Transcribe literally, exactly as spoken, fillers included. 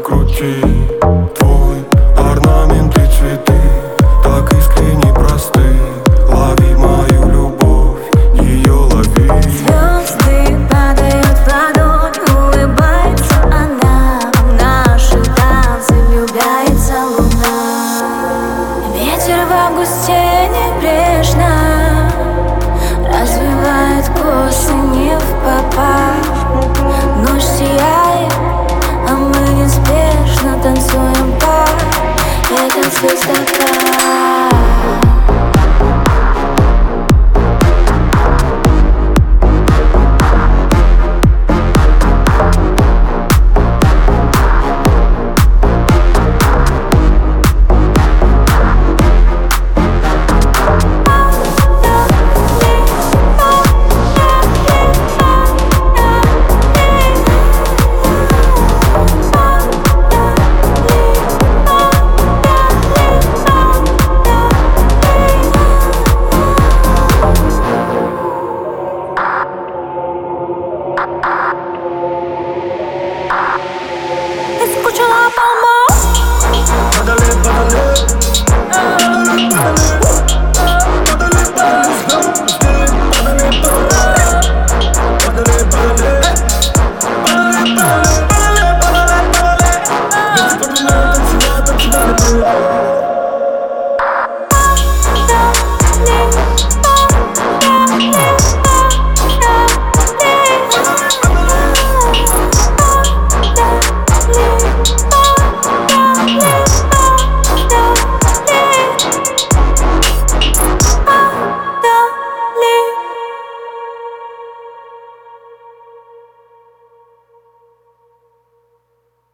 крути. Твой орнамент и цветы так искренне просты. Лови мою любовь, ее лови. Звезды падают в ладонь, улыбается она. В наши танцы влюбляется луна. Ветер в августе небрежно развивает косы не впопад. Ночь сияет, а мы неспешно танцуем пар. Это звездопад. Escucho la palma. Падале, падале.